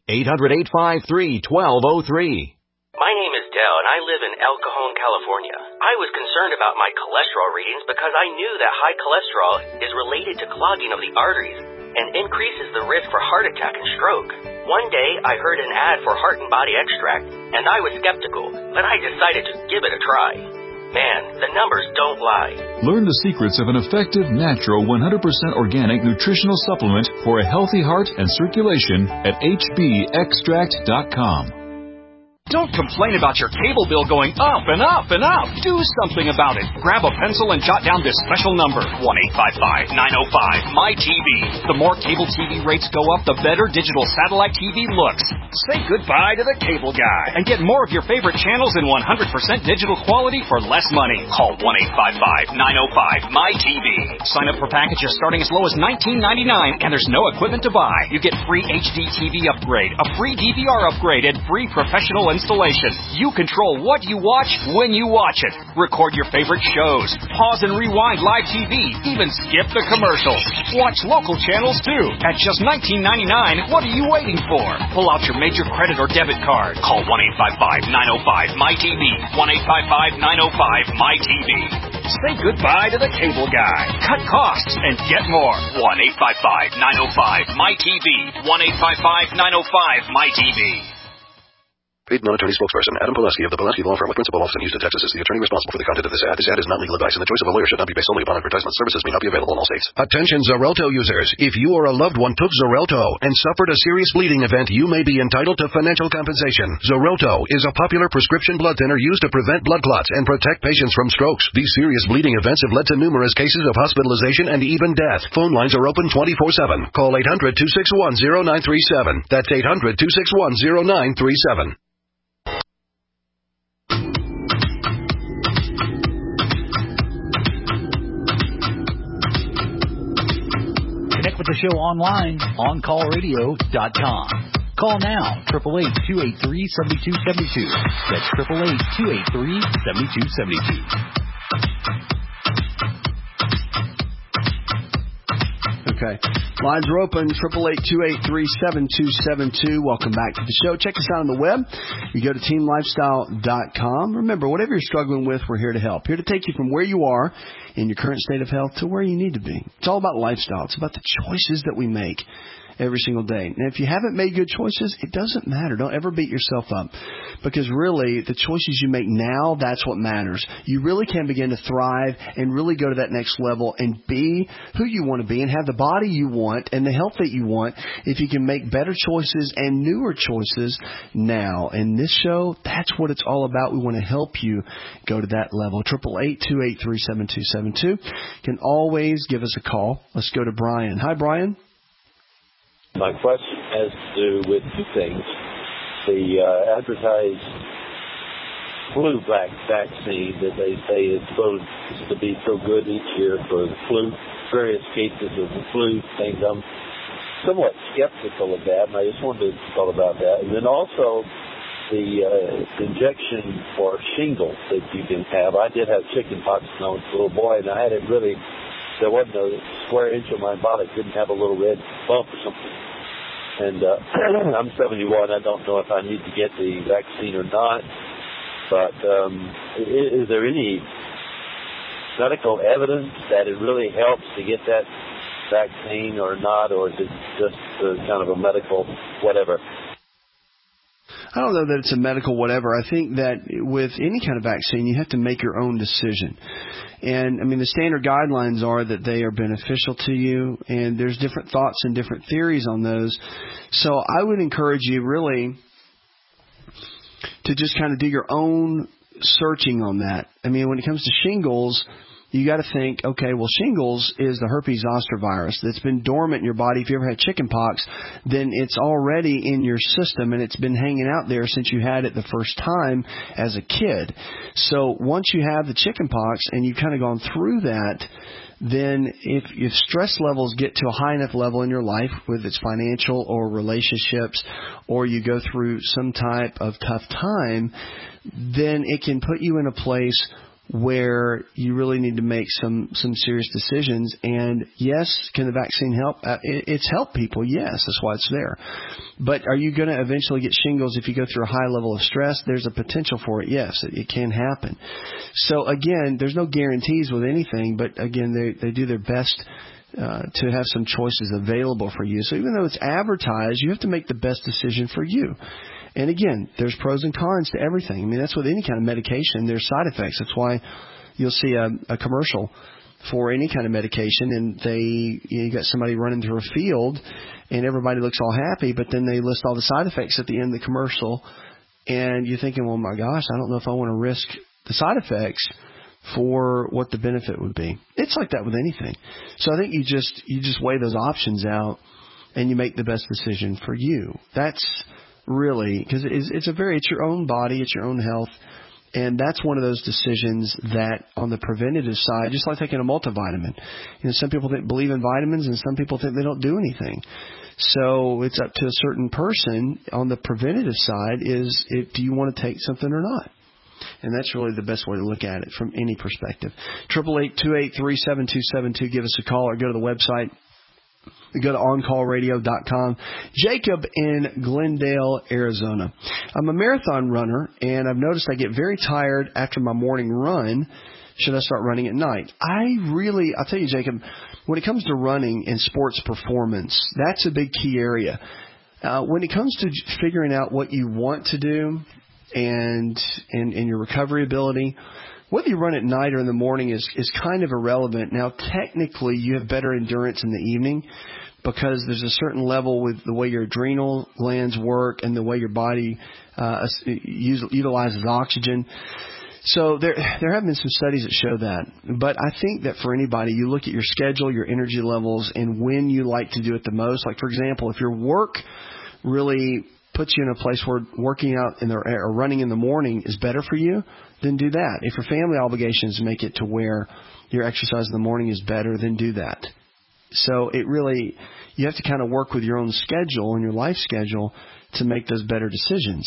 Speaker 2: 800-853-1203.
Speaker 23: My name is Dell, and I live in El Cajon, California. I was concerned about my cholesterol readings because I knew that high cholesterol is related to clogging of the arteries and increases the risk for heart attack and stroke. One day, I heard an ad for Heart and Body Extract, and I was skeptical, but I decided to give it a try. Man, the numbers don't lie.
Speaker 13: Learn the secrets of an effective, natural, 100% organic nutritional supplement for a healthy heart and circulation at hbextract.com.
Speaker 20: Don't complain about your cable bill going up and up and up. Do something about it. Grab a pencil and jot down this special number, 1-855-905-MyTV. The more cable TV rates go up, the better digital satellite TV looks. Say goodbye to the cable guy and get more of your favorite channels in 100% digital quality for less money. Call 1-855-905-MyTV. Sign up for packages starting as low as $19.99, and there's no equipment to buy. You get free HD TV upgrade, a free DVR upgrade, and free professional and installation. You control what you watch when you watch it. Record your favorite shows. Pause and rewind live TV. Even skip the commercials. Watch local channels too. At just $19.99, what are you waiting for? Pull out your major credit or debit card. Call 1-855-905-MyTV. 1-855-905-MyTV. Say goodbye to the cable guy. Cut costs and get more. 1-855-905-MyTV. 1-855-905-MyTV.
Speaker 5: Paid non-attorney spokesperson Adam Pulaski of the Pulaski Law Firm with principal office in Houston, Texas is the attorney responsible for the content of this ad. This ad is not legal advice, and the choice of a lawyer should not be based solely upon advertisement. Services may not be available in all states.
Speaker 2: Attention Xarelto users. If you or a loved one took Xarelto and suffered a serious bleeding event, you may be entitled to financial compensation. Xarelto is a popular prescription blood thinner used to prevent blood clots and protect patients from strokes. These serious bleeding events have led to numerous cases of hospitalization and even death. Phone lines are open 24/7. Call 800-261-0937. That's 800-261-0937.
Speaker 6: Connect with the show online, OnCallRadio.com. Call now, 888-283-7272. That's 888-283-7272.
Speaker 4: Okay. Lines are open, 888-283-7272. Welcome back to the show. Check us out on the web. You go to teamlifestyle.com. Remember, whatever you're struggling with, we're here to help. Here to take you from where you are in your current state of health to where you need to be. It's all about lifestyle. It's about the choices that we make every single day. And if you haven't made good choices, it doesn't matter. Don't ever beat yourself up, because really the choices you make now, that's what matters. You really can begin to thrive and really go to that next level and be who you want to be and have the body you want and the health that you want if you can make better choices and newer choices now. And this show, that's what it's all about. We want to help you go to that level. 888-283-7272. You can always give us a call. Let's go to Brian. Hi, Brian.
Speaker 8: My question has to do with two things. The advertised flu vaccine that they say is supposed to be so good each year for the flu, various cases of the flu things. I'm somewhat skeptical of that, and I just wanted to talk about that. And then also the injection for shingles that you can have. I did have chickenpox when I was a little boy, and I had it really. There wasn't a square inch of my body. It didn't have a little red bump or something. And I'm 71. I don't know if I need to get the vaccine or not. But is there any medical evidence that it really helps to get that vaccine or not? Or is it just kind of a medical whatever?
Speaker 4: I don't know that it's a medical whatever. I think that with any kind of vaccine, you have to make your own decision. And, I mean, the standard guidelines are that they are beneficial to you, and there's different thoughts and different theories on those. So I would encourage you really to just kind of do your own searching on that. I mean, when it comes to shingles, you got to think, okay, well, shingles is the herpes zoster virus that's been dormant in your body. If you ever had chickenpox, then it's already in your system, and it's been hanging out there since you had it the first time as a kid. So once you have the chickenpox and you've kind of gone through that, then if stress levels get to a high enough level in your life, whether it's financial or relationships, or you go through some type of tough time, then it can put you in a place where you really need to make some serious decisions. And yes, can the vaccine help? It's helped people, yes. That's why it's there. But are you going to eventually get shingles if you go through a high level of stress? There's a potential for it, yes. It can happen. So again, there's no guarantees with anything, but again, they do their best to have some choices available for you. So even though it's advertised, you have to make the best decision for you. And again, there's pros and cons to everything. I mean, that's with any kind of medication. There's side effects. That's why you'll see a commercial for any kind of medication, and you got somebody running through a field, and everybody looks all happy, but then they list all the side effects at the end of the commercial, and you're thinking, well, my gosh, I don't know if I want to risk the side effects for what the benefit would be. It's like that with anything. So I think you just weigh those options out, and you make the best decision for you. That's really, because it's your own body, it's your own health, And that's one of those decisions that on the preventative side, just like taking a multivitamin, some people believe in vitamins and some people think they don't do anything. So it's up to a certain person on the preventative side do you want to take something or not? And that's really the best way to look at it from any perspective. 888-283-7272. Give us a call or go to the website. Go to OnCallRadio.com. Jacob in Glendale, Arizona. I'm a marathon runner, and I've noticed I get very tired after my morning run. Should I start running at night? I'll tell you, Jacob, when it comes to running and sports performance, that's a big key area. When it comes to figuring out what you want to do and your recovery ability, whether you run at night or in the morning is kind of irrelevant. Now, technically, you have better endurance in the evening because there's a certain level with the way your adrenal glands work and the way your body utilizes oxygen. So there have been some studies that show that. But I think that for anybody, you look at your schedule, your energy levels, and when you like to do it the most. Like, for example, if your work really puts you in a place where working out or running in the morning is better for you, then do that. If your family obligations make it to where your exercise in the morning is better, then do that. So you have to kind of work with your own schedule and your life schedule to make those better decisions.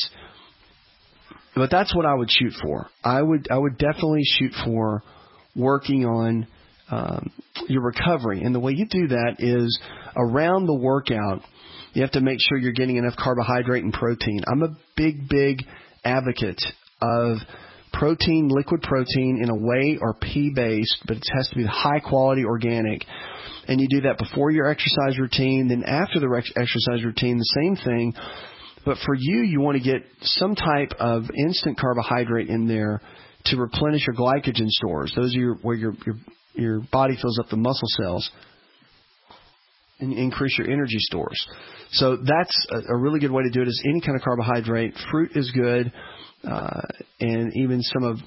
Speaker 4: But that's what I would shoot for. I would definitely shoot for working on your recovery. And the way you do that is around the workout, you have to make sure you're getting enough carbohydrate and protein. I'm a big advocate of protein, liquid protein in a whey or pea based, but it has to be high quality organic. And you do that before your exercise routine. Then after the exercise routine, the same thing. But for you want to get some type of instant carbohydrate in there to replenish your glycogen stores. Those are where your body fills up the muscle cells and increase your energy stores. So that's a really good way to do it is any kind of carbohydrate. Fruit is good, and even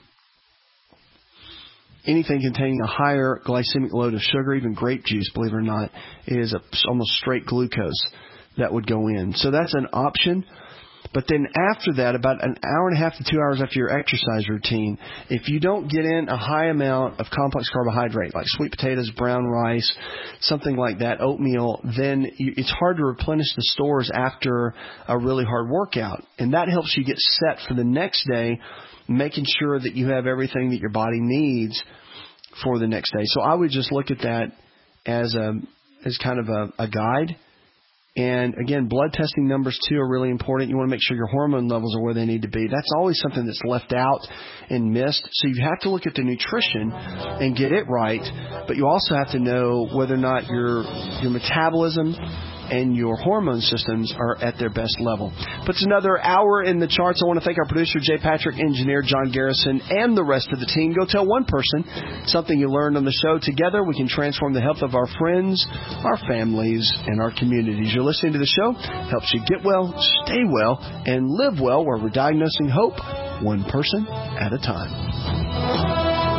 Speaker 4: anything containing a higher glycemic load of sugar, even grape juice, believe it or not, is almost straight glucose that would go in. So that's an option. But then after that, about an hour and a half to 2 hours after your exercise routine, if you don't get in a high amount of complex carbohydrate, like sweet potatoes, brown rice, something like that, oatmeal, then it's hard to replenish the stores after a really hard workout. And that helps you get set for the next day, making sure that you have everything that your body needs for the next day. So I would just look at that as kind of a guide. And again, blood testing numbers too are really important. You want to make sure your hormone levels are where they need to be. That's always something that's left out and missed. So you have to look at the nutrition and get it right. But you also have to know whether or not your metabolism and your hormone systems are at their best level. Puts another hour in the charts. I want to thank our producer, Jay Patrick, engineer John Garrison, and the rest of the team. Go tell one person something you learned on the show. Together, we can transform the health of our friends, our families, and our communities. You're listening to the show. Helps you get well, stay well, and live well, where we're diagnosing hope one person at a time.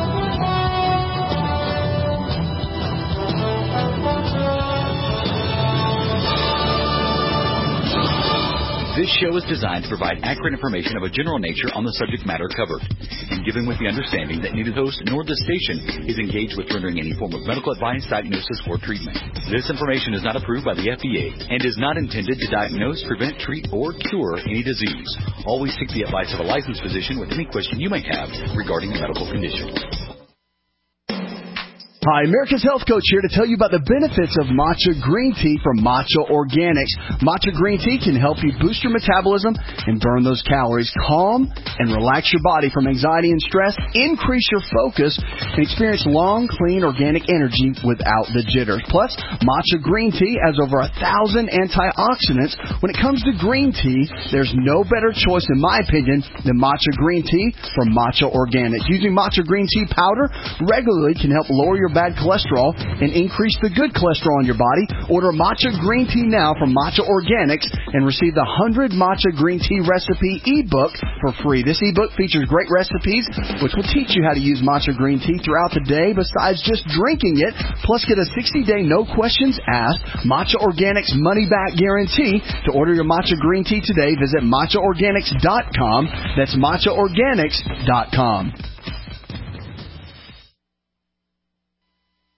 Speaker 6: This show is designed to provide accurate information of a general nature on the subject matter covered, and given with the understanding that neither host nor the station is engaged with rendering any form of medical advice, diagnosis, or treatment. This information is not approved by the FDA and is not intended to diagnose, prevent, treat, or cure any disease. Always seek the advice of a licensed physician with any question you may have regarding a medical condition.
Speaker 4: Hi, America's Health Coach here to tell you about the benefits of matcha green tea from Matcha Organics. Matcha green tea can help you boost your metabolism and burn those calories, calm and relax your body from anxiety and stress, increase your focus, and experience long, clean, organic energy without the jitters. Plus, matcha green tea has over 1,000 antioxidants. When it comes to green tea, there's no better choice, in my opinion, than matcha green tea from Matcha Organics. Using matcha green tea powder regularly can help lower your your bad cholesterol and increase the good cholesterol in your body. Order matcha green tea now from Matcha Organics and receive the 100 Matcha Green Tea Recipe ebook for free. This ebook features great recipes which will teach you how to use matcha green tea throughout the day besides just drinking it. Plus, get a 60-day no questions asked Matcha Organics money back guarantee. To order your matcha green tea today, visit matchaorganics.com. That's matchaorganics.com.